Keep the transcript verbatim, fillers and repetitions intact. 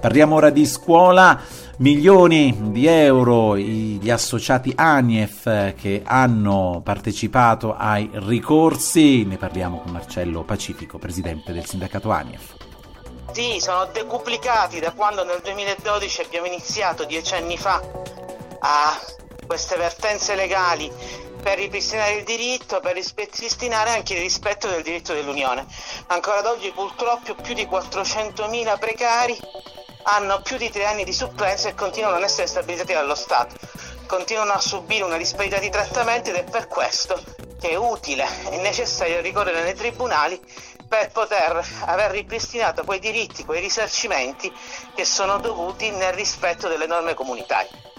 Parliamo ora di scuola. Milioni di euro gli associati ANIEF che hanno partecipato ai ricorsi. Ne parliamo con Marcello Pacifico, presidente del sindacato ANIEF. Sì, sono decuplicati da quando nel duemiladodici abbiamo iniziato dieci anni fa a queste vertenze legali per ripristinare il diritto, per ripristinare anche il rispetto del diritto dell'Unione. Ancora ad oggi purtroppo più di quattrocentomila precari hanno più di tre anni di supplenza e continuano a non essere stabilizzati dallo Stato, continuano a subire una disparità di trattamenti, ed è per questo che è utile e necessario ricorrere nei tribunali per poter aver ripristinato quei diritti, quei risarcimenti che sono dovuti nel rispetto delle norme comunitarie.